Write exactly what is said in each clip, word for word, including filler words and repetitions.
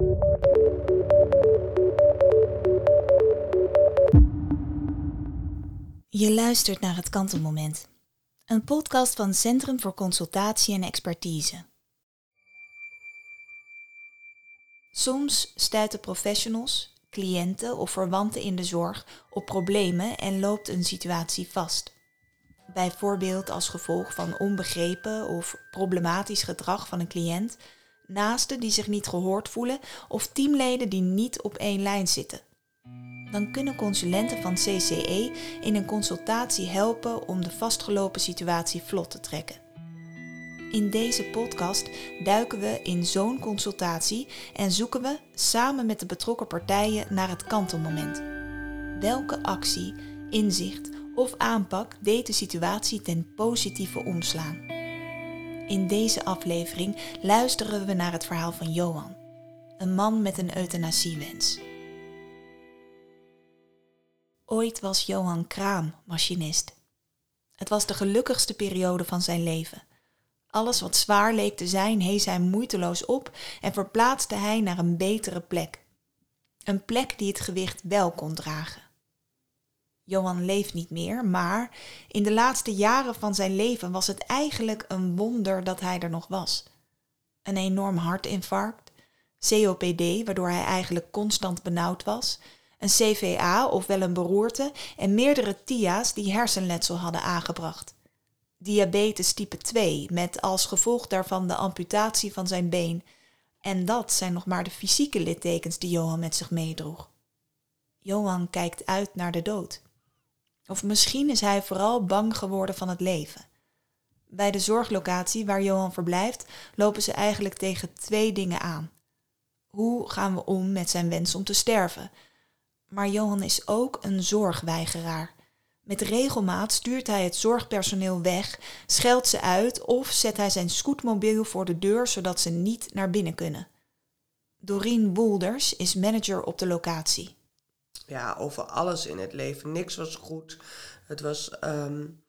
Je luistert naar Het Kantelmoment, een podcast van Centrum voor Consultatie en Expertise. Soms stuiten professionals, cliënten of verwanten in de zorg op problemen en loopt een situatie vast. Bijvoorbeeld als gevolg van onbegrepen of problematisch gedrag van een cliënt, naasten die zich niet gehoord voelen of teamleden die niet op één lijn zitten. Dan kunnen consulenten van C C E in een consultatie helpen om de vastgelopen situatie vlot te trekken. In deze podcast duiken we in zo'n consultatie en zoeken we samen met de betrokken partijen naar het kantelmoment. Welke actie, inzicht of aanpak deed de situatie ten positieve omslaan? In deze aflevering luisteren we naar het verhaal van Johan, een man met een euthanasiewens. Ooit was Johan Kraam machinist. Het was de gelukkigste periode van zijn leven. Alles wat zwaar leek te zijn, hees hij moeiteloos op en verplaatste hij naar een betere plek. Een plek die het gewicht wel kon dragen. Johan leeft niet meer, maar in de laatste jaren van zijn leven was het eigenlijk een wonder dat hij er nog was. Een enorm hartinfarct, C O P D, waardoor hij eigenlijk constant benauwd was, een C V A, ofwel een beroerte, en meerdere T I A's die hersenletsel hadden aangebracht. Diabetes type twee, met als gevolg daarvan de amputatie van zijn been. En dat zijn nog maar de fysieke littekens die Johan met zich meedroeg. Johan kijkt uit naar de dood. Of misschien is hij vooral bang geworden van het leven. Bij de zorglocatie waar Johan verblijft, lopen ze eigenlijk tegen twee dingen aan. Hoe gaan we om met zijn wens om te sterven? Maar Johan is ook een zorgweigeraar. Met regelmaat stuurt hij het zorgpersoneel weg, scheldt ze uit of zet hij zijn scootmobiel voor de deur zodat ze niet naar binnen kunnen. Dorien Woelders is manager op de locatie. Ja, over alles in het leven. Niks was goed. Het was... Um,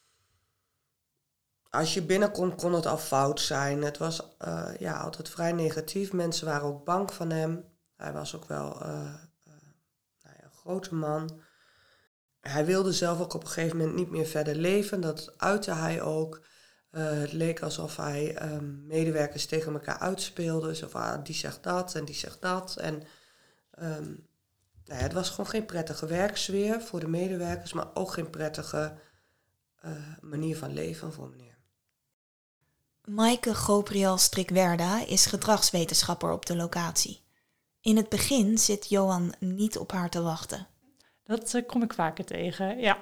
als je binnenkomt kon het al fout zijn. Het was uh, ja, altijd vrij negatief. Mensen waren ook bang van hem. Hij was ook wel uh, uh, nou ja, een grote man. Hij wilde zelf ook op een gegeven moment niet meer verder leven. Dat uitte hij ook. Uh, het leek alsof hij um, medewerkers tegen elkaar uitspeelde. Zo van, ah, die zegt dat en die zegt dat. En um, nou ja, het was gewoon geen prettige werksfeer voor de medewerkers, maar ook geen prettige uh, manier van leven voor meneer. Maaike Gobriel Strikwerda is gedragswetenschapper op de locatie. In het begin zit Johan niet op haar te wachten. Dat uh, kom ik vaker tegen, ja.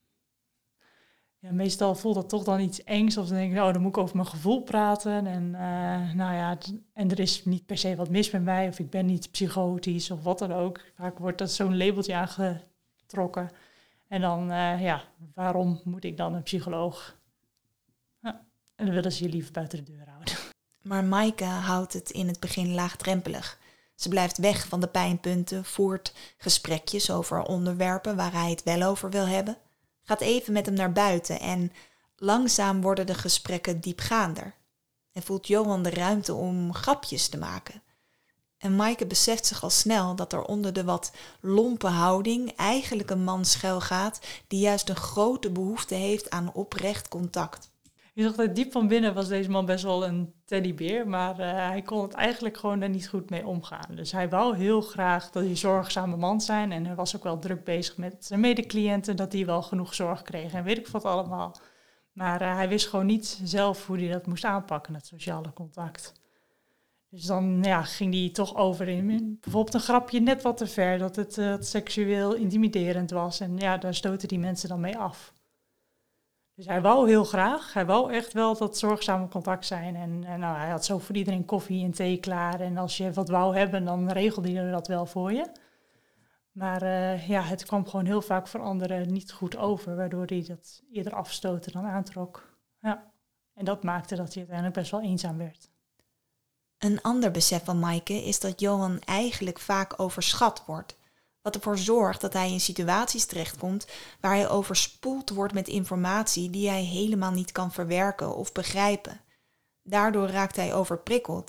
ja. Meestal voelt dat toch dan iets engs. Of dan denk ik, oh, dan moet ik over mijn gevoel praten. En, uh, nou ja, en er is niet per se wat mis met mij. Of ik ben niet psychotisch of wat dan ook. Vaak wordt dat zo'n labeltje aangetrokken. En dan, uh, ja, waarom moet ik dan een psycholoog? Ja, en dan willen ze je liever buiten de deur houden. Maar Maaike houdt het in het begin laagdrempelig. Ze blijft weg van de pijnpunten, voert gesprekjes over onderwerpen waar hij het wel over wil hebben, gaat even met hem naar buiten en langzaam worden de gesprekken diepgaander. En voelt Johan de ruimte om grapjes te maken. En Maaike beseft zich al snel dat er onder de wat lompe houding eigenlijk een man schuilgaat die juist een grote behoefte heeft aan oprecht contact. Je zag dat diep van binnen was deze man best wel een teddybeer, maar uh, hij kon het eigenlijk gewoon er niet goed mee omgaan. Dus hij wou heel graag dat hij zorgzame man zijn en hij was ook wel druk bezig met zijn medecliënten, dat die wel genoeg zorg kregen en weet ik wat allemaal. Maar uh, hij wist gewoon niet zelf hoe hij dat moest aanpakken, het sociale contact. Dus dan ja, ging hij toch over in bijvoorbeeld een grapje net wat te ver, dat het uh, seksueel intimiderend was en ja, daar stoten die mensen dan mee af. Dus hij wou heel graag, hij wou echt wel dat zorgzame contact zijn. En, en nou, hij had zo voor iedereen koffie en thee klaar. En als je wat wou hebben, dan regelde hij dat wel voor je. Maar uh, ja, het kwam gewoon heel vaak voor anderen niet goed over. Waardoor hij dat eerder afstoten dan aantrok. Ja. En dat maakte dat hij uiteindelijk best wel eenzaam werd. Een ander besef van Maaike is dat Johan eigenlijk vaak overschat wordt. Wat ervoor zorgt dat hij in situaties terechtkomt waar hij overspoeld wordt met informatie die hij helemaal niet kan verwerken of begrijpen. Daardoor raakt hij overprikkeld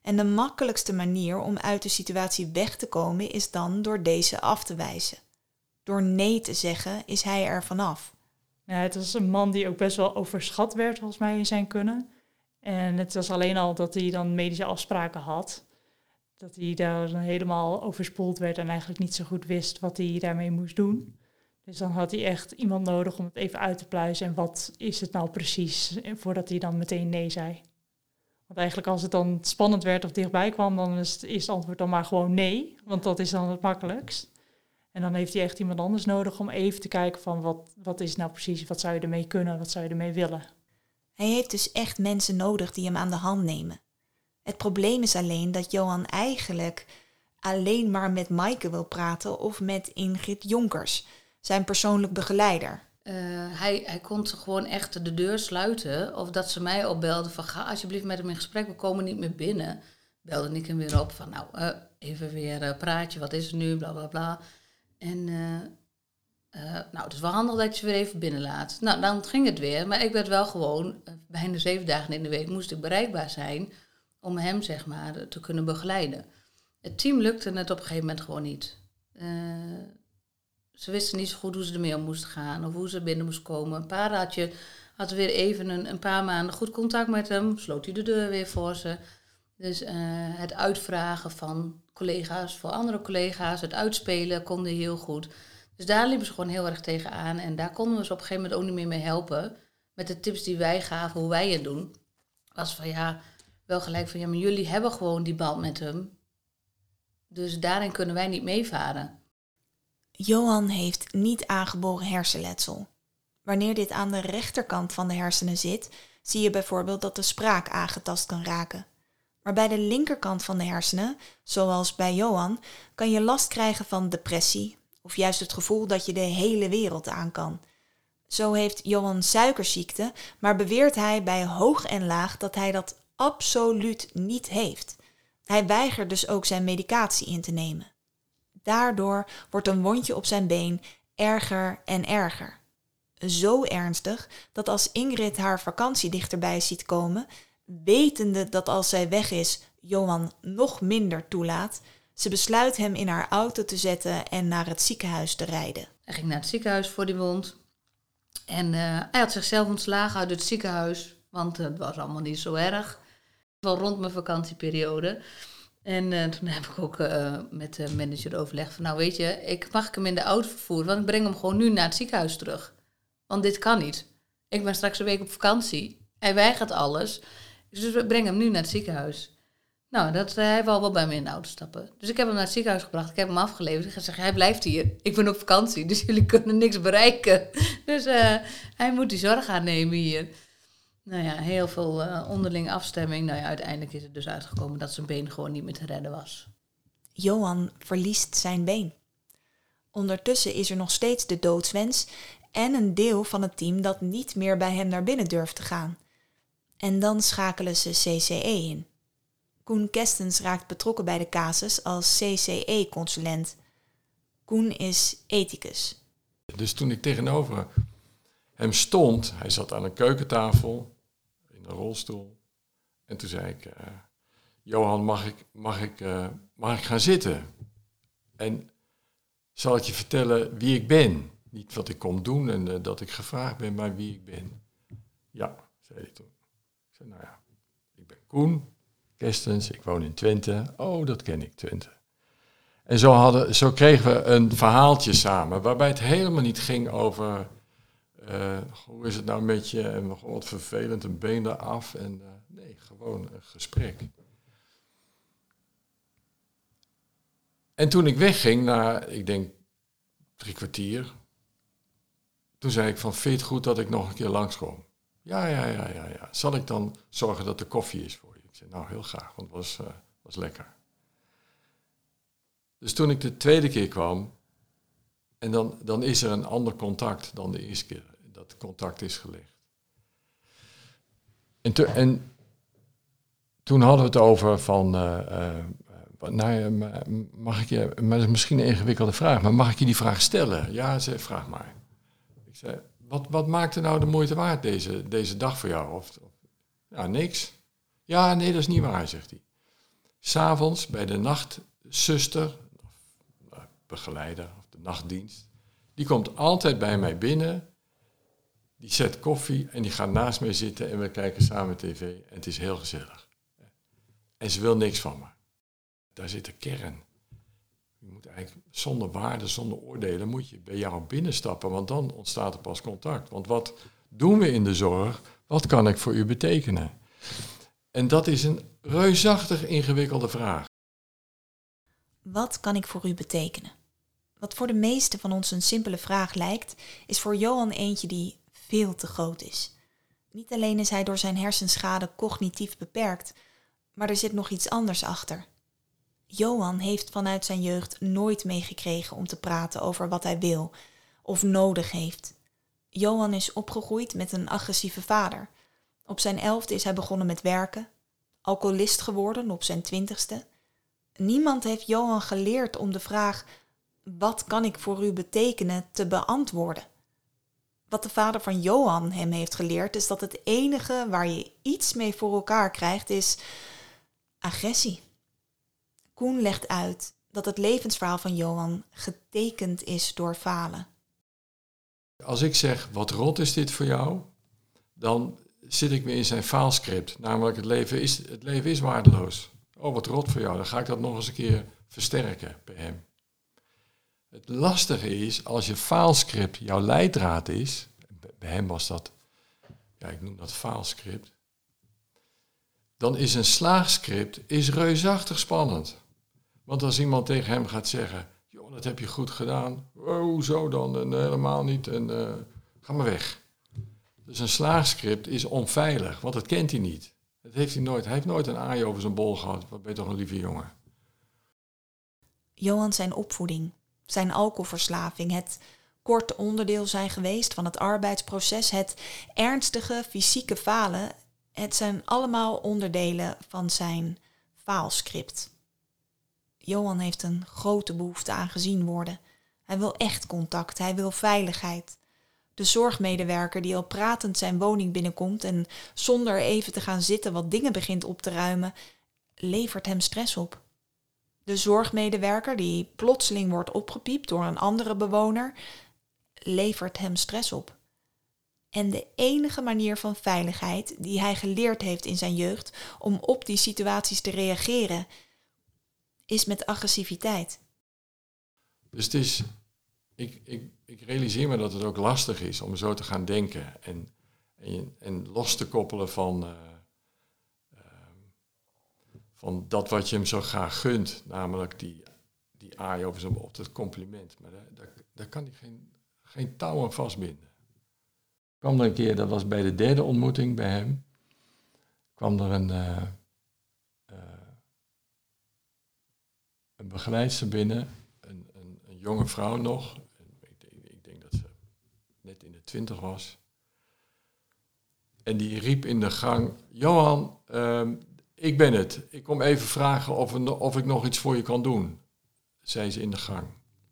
En de makkelijkste manier om uit de situatie weg te komen is dan door deze af te wijzen. Door nee te zeggen is hij er vanaf. Ja, het was een man die ook best wel overschat werd, volgens mij, in zijn kunnen. En het was alleen al dat hij dan medische afspraken had. Dat hij daar dan helemaal overspoeld werd en eigenlijk niet zo goed wist wat hij daarmee moest doen. Dus dan had hij echt iemand nodig om het even uit te pluizen. En wat is het nou precies, voordat hij dan meteen nee zei. Want eigenlijk als het dan spannend werd of dichtbij kwam, dan is het, is het antwoord dan maar gewoon nee. Want dat is dan het makkelijkst. En dan heeft hij echt iemand anders nodig om even te kijken van wat, wat is nou precies, wat zou je ermee kunnen, wat zou je ermee willen. Hij heeft dus echt mensen nodig die hem aan de hand nemen. Het probleem is alleen dat Johan eigenlijk alleen maar met Maaike wil praten of met Ingrid Jonkers, zijn persoonlijk begeleider. Uh, hij, hij kon gewoon echt de deur sluiten. Of dat ze mij opbelden van ga alsjeblieft met hem in gesprek, we komen niet meer binnen. Belde ik hem weer op van nou, uh, even weer uh, praatje, wat is er nu, bla bla bla. En uh, uh, nou, het is wel handig dat je ze weer even binnenlaat. Nou, dan ging het weer. Maar ik werd wel gewoon, uh, bijna zeven dagen in de week moest ik bereikbaar zijn om hem, zeg maar, te kunnen begeleiden. Het team lukte het op een gegeven moment gewoon niet. Uh, ze wisten niet zo goed hoe ze ermee om moesten gaan of hoe ze binnen moest komen. Een paar had je had weer even een, een paar maanden goed contact met hem, sloot hij de deur weer voor ze. Dus uh, het uitvragen van collega's voor andere collega's, het uitspelen konden heel goed. Dus daar liepen ze gewoon heel erg tegenaan en daar konden we ze op een gegeven moment ook niet meer mee helpen. Met de tips die wij gaven, hoe wij het doen, was van ja, wel gelijk van ja, maar jullie hebben gewoon die band met hem. Dus daarin kunnen wij niet meevaren. Johan heeft niet aangeboren hersenletsel. Wanneer dit aan de rechterkant van de hersenen zit, zie je bijvoorbeeld dat de spraak aangetast kan raken. Maar bij de linkerkant van de hersenen, zoals bij Johan, kan je last krijgen van depressie of juist het gevoel dat je de hele wereld aan kan. Zo heeft Johan suikerziekte, maar beweert hij bij hoog en laag dat hij dat absoluut niet heeft. Hij weigert dus ook zijn medicatie in te nemen. Daardoor wordt een wondje op zijn been erger en erger. Zo ernstig dat als Ingrid haar vakantie dichterbij ziet komen, wetende dat als zij weg is, Johan nog minder toelaat, ze besluit hem in haar auto te zetten en naar het ziekenhuis te rijden. Hij ging naar het ziekenhuis voor die wond. En uh, hij had zichzelf ontslagen uit het ziekenhuis, want het was allemaal niet zo erg. Wel rond mijn vakantieperiode. En uh, toen heb ik ook uh, met de manager overlegd van nou weet je, ik mag ik hem in de auto vervoeren, want ik breng hem gewoon nu naar het ziekenhuis terug. Want dit kan niet. Ik ben straks een week op vakantie. Hij weigert alles. Dus we brengen hem nu naar het ziekenhuis. Nou, dat, uh, hij wou wel bij me in de auto stappen. Dus ik heb hem naar het ziekenhuis gebracht. Ik heb hem afgeleverd. Ik heb gezegd, hij blijft hier. Ik ben op vakantie, dus jullie kunnen niks bereiken. Dus uh, hij moet die zorg aannemen hier. Nou ja, heel veel uh, onderling afstemming. Nou ja, uiteindelijk is het dus uitgekomen dat zijn been gewoon niet meer te redden was. Johan verliest zijn been. Ondertussen is er nog steeds de doodswens en een deel van het team dat niet meer bij hem naar binnen durft te gaan. En dan schakelen ze C C E in. Koen Kestens raakt betrokken bij de casus als C C E-consulent. Koen is ethicus. Dus toen ik tegenover hem stond, hij zat aan een keukentafel, in een rolstoel. En toen zei ik, uh, Johan, mag ik, mag, ik, uh, mag ik gaan zitten? En zal ik je vertellen wie ik ben? Niet wat ik kom doen en uh, dat ik gevraagd ben, maar wie ik ben. Ja, zei hij toen. Ik zei, nou ja, ik ben Koen Kestens, ik woon in Twente. Oh, dat ken ik, Twente. En zo, hadden, zo kregen we een verhaaltje samen, waarbij het helemaal niet ging over uh, hoe is het nou met je en wat vervelend, een been eraf. En, uh, nee, gewoon een gesprek. En toen ik wegging, na, ik denk, drie kwartier, toen zei ik van, vind je het goed dat ik nog een keer langskom? Ja, ja, ja, ja, ja. Zal ik dan zorgen dat er koffie is voor je? Ik zei, nou, heel graag, want het was, uh, was lekker. Dus toen ik de tweede keer kwam, en dan, dan is er een ander contact dan de eerste keer dat contact is gelegd. En, te, en toen hadden we het over van, uh, uh, nou, mag ik je, maar dat is misschien een ingewikkelde vraag, maar mag ik je die vraag stellen? Ja, zei, vraag maar. Ik zei, wat, wat maakte nou de moeite waard deze, deze dag voor jou? Of, of, ja, niks. Ja, nee, dat is niet waar, zegt hij. 'S'avonds bij de nachtzuster, of begeleider of de nachtdienst, die komt altijd bij mij binnen. Die zet koffie en die gaat naast mij zitten en we kijken samen tv. En het is heel gezellig. En ze wil niks van me. Daar zit de kern. Je moet eigenlijk zonder waarde, zonder oordelen, moet je bij jou binnenstappen. Want dan ontstaat er pas contact. Want wat doen we in de zorg? Wat kan ik voor u betekenen? En dat is een reusachtig ingewikkelde vraag. Wat kan ik voor u betekenen? Wat voor de meesten van ons een simpele vraag lijkt, is voor Johan eentje die veel te groot is. Niet alleen is hij door zijn hersenschade cognitief beperkt, maar er zit nog iets anders achter. Johan heeft vanuit zijn jeugd nooit meegekregen om te praten over wat hij wil of nodig heeft. Johan is opgegroeid met een agressieve vader. Op zijn elfde is hij begonnen met werken, alcoholist geworden op zijn twintigste. Niemand heeft Johan geleerd om de vraag, wat kan ik voor u betekenen, te beantwoorden. Wat de vader van Johan hem heeft geleerd, is dat het enige waar je iets mee voor elkaar krijgt, is agressie. Koen legt uit dat het levensverhaal van Johan getekend is door falen. Als ik zeg, wat rot is dit voor jou? Dan zit ik weer in zijn faalscript. Namelijk, het leven is, het leven is waardeloos. Oh, wat rot voor jou. Dan ga ik dat nog eens een keer versterken bij hem. Het lastige is, als je faalscript jouw leidraad is, bij hem was dat, ja, ik noem dat faalscript, dan is een slaagscript is reusachtig spannend. Want als iemand tegen hem gaat zeggen, joh, dat heb je goed gedaan, oh, hoezo dan, en, uh, helemaal niet, en uh, ga maar weg. Dus een slaagscript is onveilig, want dat kent hij niet. Dat heeft hij nooit. Hij heeft nooit een aai over zijn bol gehad. Wat ben je toch een lieve jongen. Johan zijn opvoeding, zijn alcoholverslaving, het kort onderdeel zijn geweest van het arbeidsproces, het ernstige fysieke falen, het zijn allemaal onderdelen van zijn faalscript. Johan heeft een grote behoefte aan gezien worden. Hij wil echt contact, hij wil veiligheid. De zorgmedewerker die al pratend zijn woning binnenkomt en zonder even te gaan zitten wat dingen begint op te ruimen, levert hem stress op. De zorgmedewerker die plotseling wordt opgepiept door een andere bewoner, levert hem stress op. En de enige manier van veiligheid die hij geleerd heeft in zijn jeugd om op die situaties te reageren, is met agressiviteit. Dus het is, ik, ik, ik realiseer me dat het ook lastig is om zo te gaan denken en, en, en los te koppelen van, uh, uh, van dat wat je hem zo graag gunt, namelijk die, die aai over zijn op het compliment. Maar daar, daar, daar kan hij geen, geen touw aan vastbinden. Ik kwam er een keer, dat was bij de derde ontmoeting bij hem, kwam er een, uh, uh, een begeleidster binnen, een, een, een jonge vrouw nog. Ik denk, ik denk dat ze net in de twintig was. En die riep in de gang, Johan, uh, ik ben het. Ik kom even vragen of, een, of ik nog iets voor je kan doen, zei ze in de gang.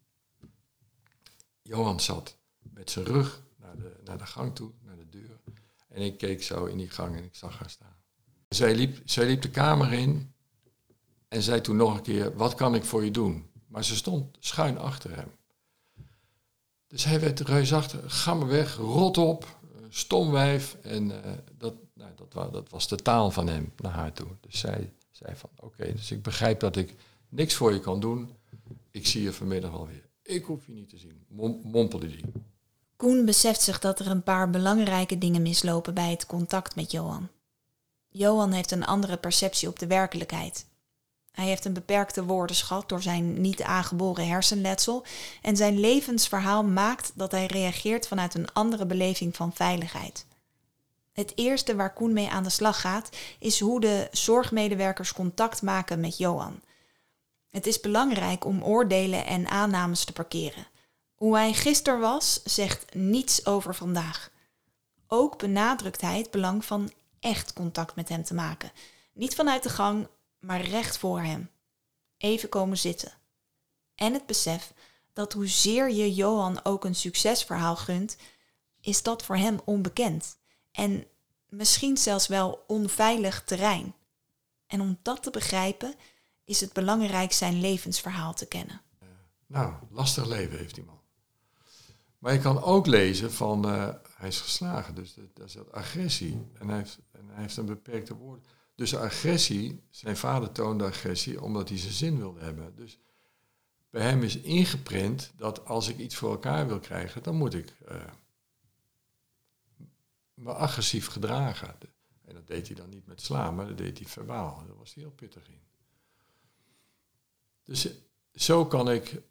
Johan zat met zijn rug naar de, naar de gang toe, naar de deur. En ik keek zo in die gang en ik zag haar staan. Zij liep, zij liep de kamer in en zei toen nog een keer, wat kan ik voor je doen? Maar ze stond schuin achter hem. Dus hij werd reusachtig, ga maar weg, rot op, stomwijf. En uh, dat, nou, dat, was, dat was de taal van hem naar haar toe. Dus zij zei van, oké, okay, dus ik begrijp dat ik niks voor je kan doen. Ik zie je vanmiddag alweer. Ik hoef je niet te zien, Mom, mompelde die. Koen beseft zich dat er een paar belangrijke dingen mislopen bij het contact met Johan. Johan heeft een andere perceptie op de werkelijkheid. Hij heeft een beperkte woordenschat door zijn niet aangeboren hersenletsel en zijn levensverhaal maakt dat hij reageert vanuit een andere beleving van veiligheid. Het eerste waar Koen mee aan de slag gaat is hoe de zorgmedewerkers contact maken met Johan. Het is belangrijk om oordelen en aannames te parkeren. Hoe hij gisteren was, zegt niets over vandaag. Ook benadrukt hij het belang van echt contact met hem te maken. Niet vanuit de gang, maar recht voor hem. Even komen zitten. En het besef dat hoezeer je Johan ook een succesverhaal gunt, is dat voor hem onbekend. En misschien zelfs wel onveilig terrein. En om dat te begrijpen, is het belangrijk zijn levensverhaal te kennen. Nou, lastig leven heeft die man. Maar je kan ook lezen van, uh, hij is geslagen, dus daar zit agressie. En hij, heeft, en hij heeft een beperkte woord. Dus agressie, zijn vader toonde agressie omdat hij zijn zin wilde hebben. Dus bij hem is ingeprint dat als ik iets voor elkaar wil krijgen, dan moet ik uh, me agressief gedragen. En dat deed hij dan niet met slaan, maar dat deed hij verbaal. Daar was hij heel pittig in. Dus zo kan ik,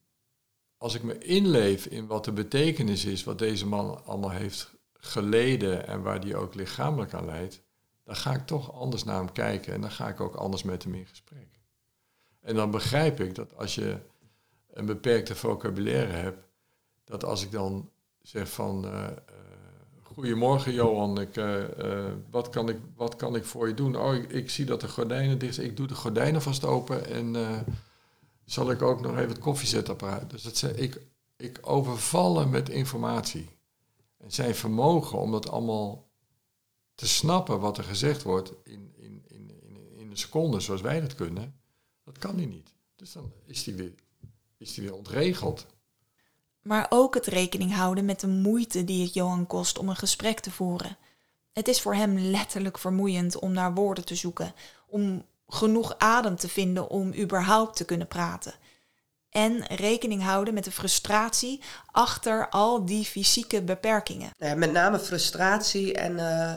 als ik me inleef in wat de betekenis is, wat deze man allemaal heeft geleden en waar die ook lichamelijk aan leidt, dan ga ik toch anders naar hem kijken en dan ga ik ook anders met hem in gesprek. En dan begrijp ik dat als je een beperkte vocabulaire hebt, dat als ik dan zeg van, uh, uh, goedemorgen Johan, ik, uh, uh, wat, kan ik, wat kan ik voor je doen? Oh, ik, ik zie dat de gordijnen dicht zijn, ik doe de gordijnen vast open en uh, zal ik ook nog even het koffiezetapparaat. Dus dat zei, ik, ik overval hem met informatie. En zijn vermogen om dat allemaal te snappen wat er gezegd wordt in, in, in, in, in een seconde zoals wij dat kunnen, dat kan hij niet. Dus dan is hij weer, is hij weer ontregeld. Maar ook het rekening houden met de moeite die het Johan kost om een gesprek te voeren. Het is voor hem letterlijk vermoeiend om naar woorden te zoeken, om genoeg adem te vinden om überhaupt te kunnen praten. En rekening houden met de frustratie achter al die fysieke beperkingen. Ja, met name frustratie en uh, uh,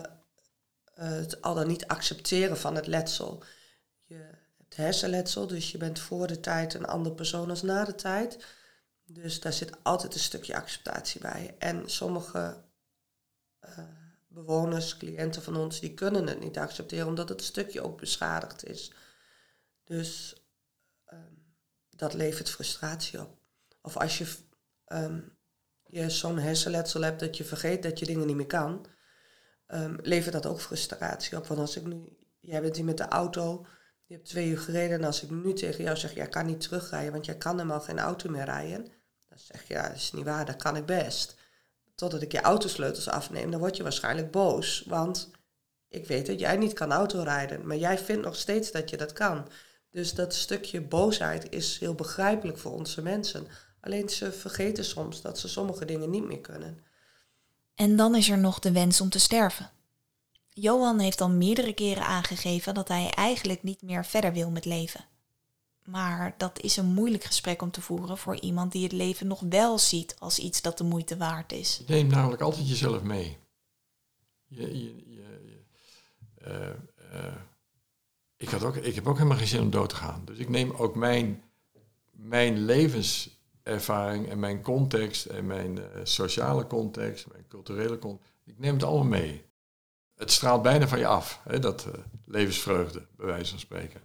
het al dan niet accepteren van het letsel. Je hebt hersenletsel, dus je bent voor de tijd een andere persoon als na de tijd. Dus daar zit altijd een stukje acceptatie bij. En sommige uh, bewoners, cliënten van ons, die kunnen het niet accepteren, omdat het stukje ook beschadigd is. Dus um, dat levert frustratie op. Of als je, um, je zo'n hersenletsel hebt dat je vergeet dat je dingen niet meer kan, um, levert dat ook frustratie op. Want als ik nu, jij bent hier met de auto, je hebt twee uur gereden en als ik nu tegen jou zeg, jij kan niet terugrijden, want jij kan helemaal geen auto meer rijden, dan zeg je, ja, dat is niet waar, dat kan ik best. Totdat ik je autosleutels afneem, dan word je waarschijnlijk boos, want ik weet dat jij niet kan autorijden, maar jij vindt nog steeds dat je dat kan. Dus dat stukje boosheid is heel begrijpelijk voor onze mensen. Alleen ze vergeten soms dat ze sommige dingen niet meer kunnen. En dan is er nog de wens om te sterven. Johan heeft al meerdere keren aangegeven dat hij eigenlijk niet meer verder wil met leven. Maar dat is een moeilijk gesprek om te voeren voor iemand die het leven nog wel ziet als iets dat de moeite waard is. Je neemt namelijk altijd jezelf mee. Je, je, je, je, uh, uh, ik, had ook, ik heb ook helemaal geen zin om dood te gaan. Dus ik neem ook mijn, mijn levenservaring en mijn context en mijn uh, sociale context, mijn culturele context, ik neem het allemaal mee. Het straalt bijna van je af, hè, dat uh, levensvreugde, bij wijze van spreken.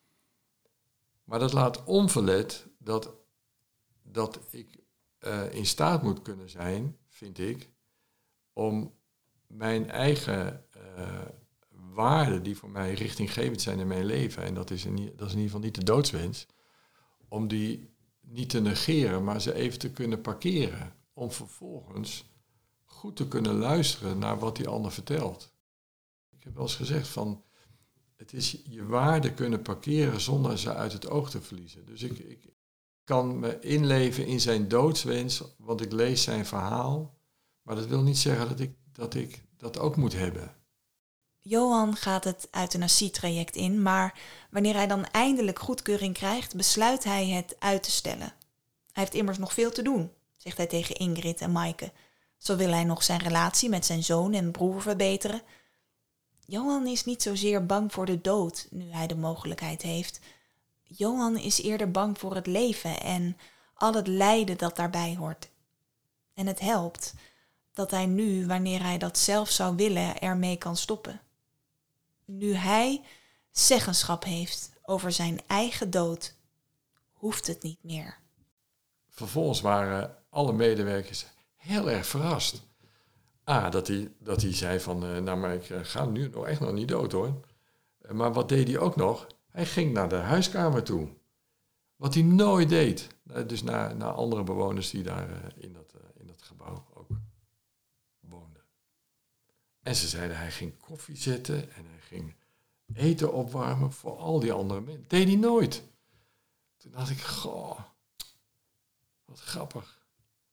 Maar dat laat onverlet dat, dat ik uh, in staat moet kunnen zijn, vind ik, om mijn eigen uh, waarden die voor mij richtinggevend zijn in mijn leven, en dat is, in, dat is in ieder geval niet de doodswens, om die niet te negeren, maar ze even te kunnen parkeren, om vervolgens goed te kunnen luisteren naar wat die ander vertelt. Ik heb wel eens gezegd van, het is je waarde kunnen parkeren zonder ze uit het oog te verliezen. Dus ik, ik kan me inleven in zijn doodswens, want ik lees zijn verhaal. Maar dat wil niet zeggen dat ik dat, ik dat ook moet hebben. Johan gaat het euthanasietraject in, maar wanneer hij dan eindelijk goedkeuring krijgt, besluit hij het uit te stellen. Hij heeft immers nog veel te doen, zegt hij tegen Ingrid en Maaike. Zo wil hij nog zijn relatie met zijn zoon en broer verbeteren. Johan is niet zozeer bang voor de dood, nu hij de mogelijkheid heeft. Johan is eerder bang voor het leven en al het lijden dat daarbij hoort. En het helpt dat hij nu, wanneer hij dat zelf zou willen, ermee kan stoppen. Nu hij zeggenschap heeft over zijn eigen dood, hoeft het niet meer. Vervolgens waren alle medewerkers heel erg verrast. Ah, dat hij, dat hij zei van, uh, nou maar ik uh, ga nu nog echt nog niet dood hoor. Uh, maar wat deed hij ook nog? Hij ging naar de huiskamer toe. Wat hij nooit deed. Uh, dus naar, naar andere bewoners die daar uh, in, dat, uh, in dat gebouw ook woonden. En ze zeiden, hij ging koffie zetten en hij ging eten opwarmen voor al die andere mensen. Deed hij nooit. Toen dacht ik, goh, wat grappig.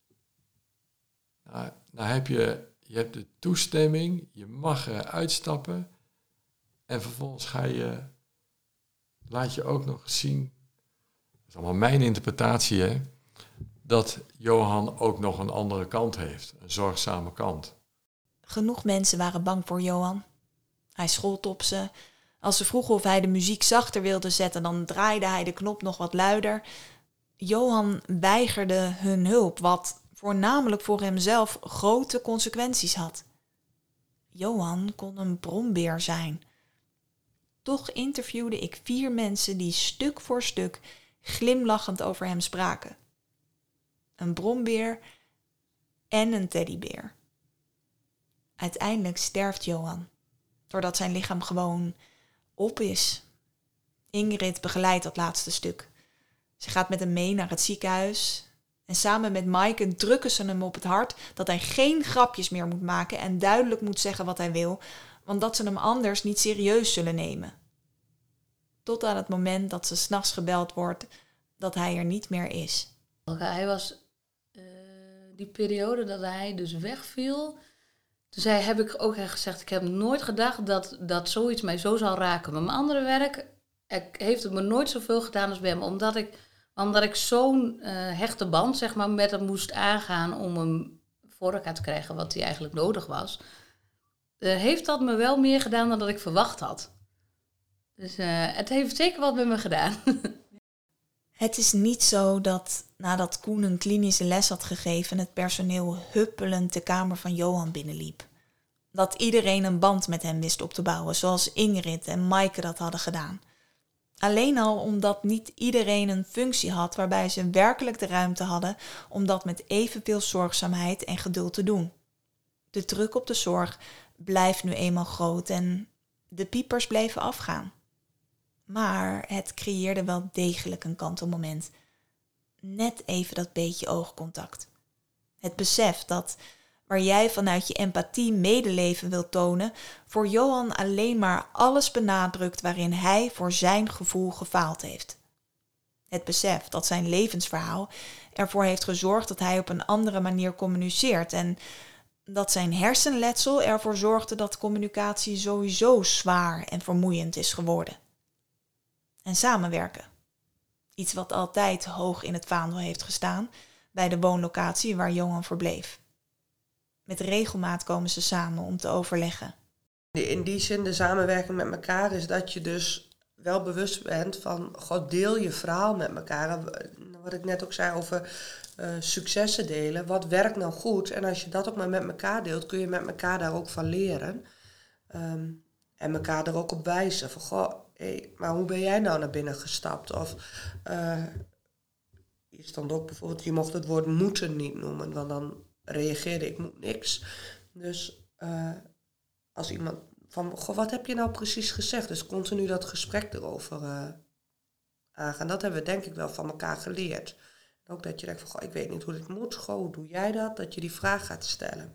Nou, nou heb je, je hebt de toestemming, je mag eruit stappen. En vervolgens ga je, laat je ook nog eens zien, dat is allemaal mijn interpretatie, hè, dat Johan ook nog een andere kant heeft, een zorgzame kant. Genoeg mensen waren bang voor Johan. Hij schold op ze. Als ze vroegen of hij de muziek zachter wilde zetten, dan draaide hij de knop nog wat luider. Johan weigerde hun hulp, wat voornamelijk voor hemzelf grote consequenties had. Johan kon een brombeer zijn. Toch interviewde ik vier mensen die stuk voor stuk glimlachend over hem spraken. Een brombeer en een teddybeer. Uiteindelijk sterft Johan, doordat zijn lichaam gewoon op is. Ingrid begeleidt dat laatste stuk. Ze gaat met hem mee naar het ziekenhuis. En samen met Maaike drukken ze hem op het hart dat hij geen grapjes meer moet maken en duidelijk moet zeggen wat hij wil, want dat ze hem anders niet serieus zullen nemen. Tot aan het moment dat ze 's nachts gebeld wordt dat hij er niet meer is. Hij was, uh, die periode dat hij dus wegviel, toen zei, heb ik ook echt gezegd, ik heb nooit gedacht dat, dat zoiets mij zo zou raken. Met mijn andere werk heeft het me nooit zoveel gedaan als bij hem, omdat ik, omdat ik zo'n uh, hechte band zeg maar, met hem moest aangaan om hem voor elkaar te krijgen wat hij eigenlijk nodig was. Uh, heeft dat me wel meer gedaan dan dat ik verwacht had. Dus uh, het heeft zeker wat met me gedaan. Het is niet zo dat nadat Koen een klinische les had gegeven, het personeel huppelend de kamer van Johan binnenliep. Dat iedereen een band met hem wist op te bouwen, zoals Ingrid en Maaike dat hadden gedaan. Alleen al omdat niet iedereen een functie had waarbij ze werkelijk de ruimte hadden om dat met evenveel zorgzaamheid en geduld te doen. De druk op de zorg blijft nu eenmaal groot en de piepers bleven afgaan. Maar het creëerde wel degelijk een kantelmoment. Net even dat beetje oogcontact. Het besef dat, waar jij vanuit je empathie medeleven wilt tonen, voor Johan alleen maar alles benadrukt waarin hij voor zijn gevoel gefaald heeft. Het besef dat zijn levensverhaal ervoor heeft gezorgd dat hij op een andere manier communiceert en dat zijn hersenletsel ervoor zorgde dat communicatie sowieso zwaar en vermoeiend is geworden. En samenwerken. Iets wat altijd hoog in het vaandel heeft gestaan bij de woonlocatie waar Johan verbleef. Met regelmaat komen ze samen om te overleggen. In die zin, de samenwerking met elkaar is dat je dus wel bewust bent van, god, deel je verhaal met elkaar. Wat ik net ook zei over uh, successen delen. Wat werkt nou goed? En als je dat ook maar met elkaar deelt, kun je met elkaar daar ook van leren. Um, en elkaar er ook op wijzen. Van, goh, hey, maar hoe ben jij nou naar binnen gestapt? Of uh, je stond ook bijvoorbeeld, je mocht het woord moeten niet noemen, want dan reageerde ik moet niks. Dus uh, als iemand van, goh, wat heb je nou precies gezegd? Dus continu dat gesprek erover uh, aangaan. Dat hebben we denk ik wel van elkaar geleerd. Ook dat je denkt van, goh, ik weet niet hoe dit moet. Goh, hoe doe jij dat? Dat je die vraag gaat stellen.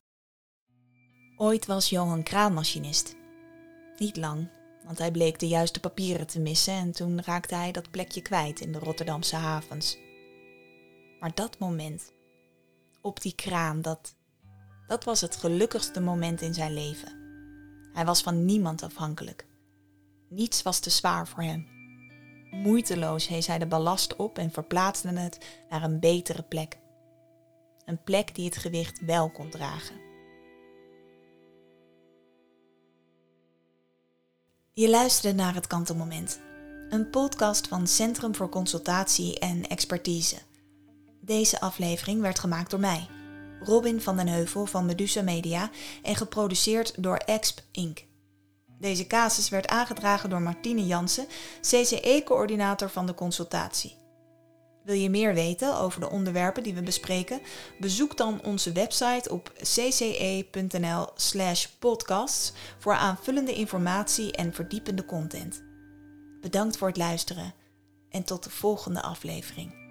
Ooit was Johan kraanmachinist. Niet lang, want hij bleek de juiste papieren te missen en toen raakte hij dat plekje kwijt in de Rotterdamse havens. Maar dat moment, op die kraan, dat, dat was het gelukkigste moment in zijn leven. Hij was van niemand afhankelijk. Niets was te zwaar voor hem. Moeiteloos hees hij de ballast op en verplaatste het naar een betere plek. Een plek die het gewicht wel kon dragen. Je luisterde naar Het Kantelmoment, een podcast van Centrum voor Consultatie en Expertise. Deze aflevering werd gemaakt door mij, Robin van den Heuvel van Medusa Media en geproduceerd door Exp Incorporated. Deze casus werd aangedragen door Martine Jansen, C C E-coördinator van de consultatie. Wil je meer weten over de onderwerpen die we bespreken? Bezoek dan onze website op cce.nl slash podcasts voor aanvullende informatie en verdiepende content. Bedankt voor het luisteren en tot de volgende aflevering.